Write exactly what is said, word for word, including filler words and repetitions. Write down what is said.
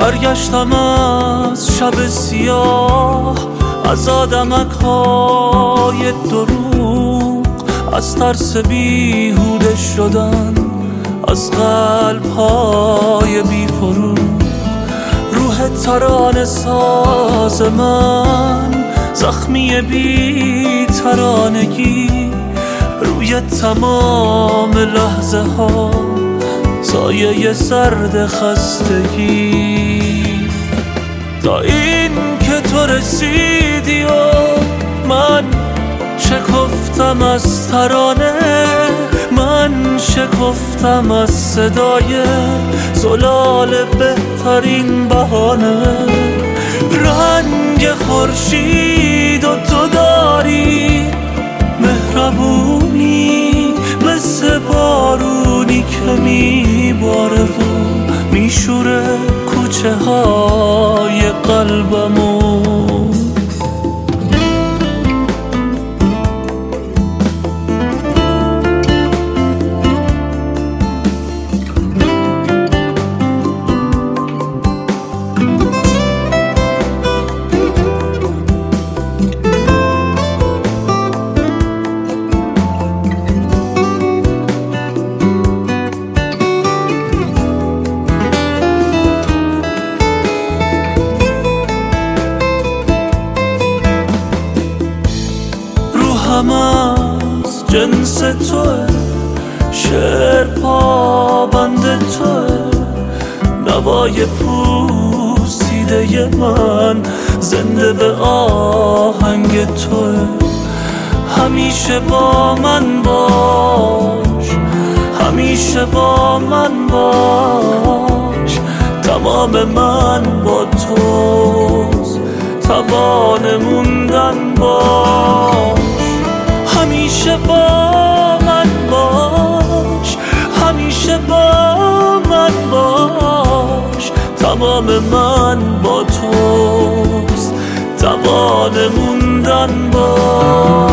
برگشتم از شب سیاه، از آدمک های دروغ، از ترس بیهوده شدن، از قلب های بی فروغ. روح ترانه ساز من، زخمی بی ترانگی، روی تمام لحظه ها سایه سرد خستگی. تا این که تو رسیدی و من شکفتم از ترانه، من شکفتم از صدای زلال بهترین بهانه. رنگ خورشید و تو داری مهربونی، مثل بارونی که میباره و میشوره کوچه های قلبمو. هم از جنس توه، شعر پابند توه، نوای پوسیده من زنده به آهنگ توه. همیشه با من باش، همیشه با من باش، تمام من با توست، توان موندن باش. همیشه با من باش، همیشه با من باش، تمام من با توست، توان موندن باش.